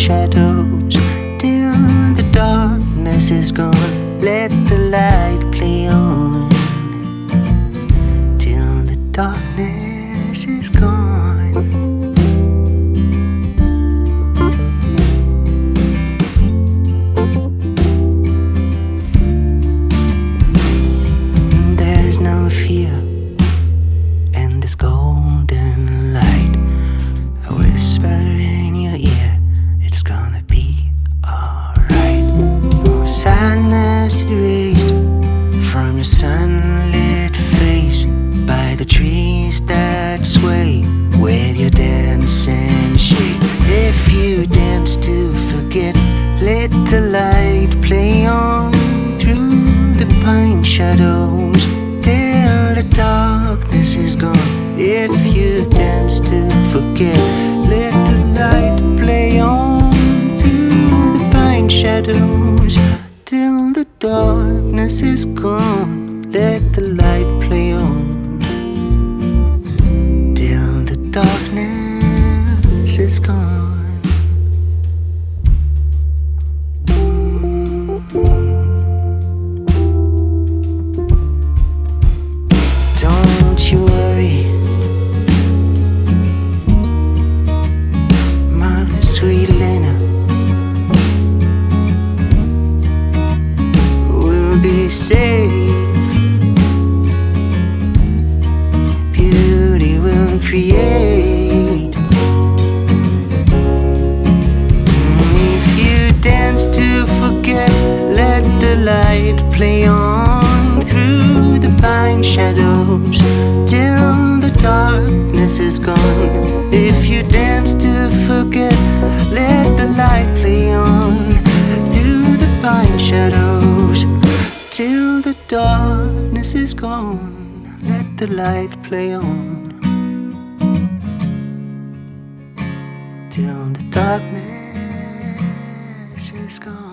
shadows till the darkness is gone. Let the light play on till the darkness is gone. There's no fear in this golden light. A whisper in your ear, it's gonna be alright. No sadness erased from your sunlit face by the trees that sway with your dancing shade. If you dance to forget, let the light play on through the pine shadows till the darkness is gone. If you dance to forget, let the light play on through the pine shadows till the darkness is gone. Let the light play on till the darkness is gone. Don't you worry, my sweet Lena. We'll be safe. Beauty will create. If you dance to forget, let the light play on through the pine shadows till the darkness is gone. If you dance to forget, let the light play on through the pine shadows till the darkness is gone. Let the light play on till the darkness is gone.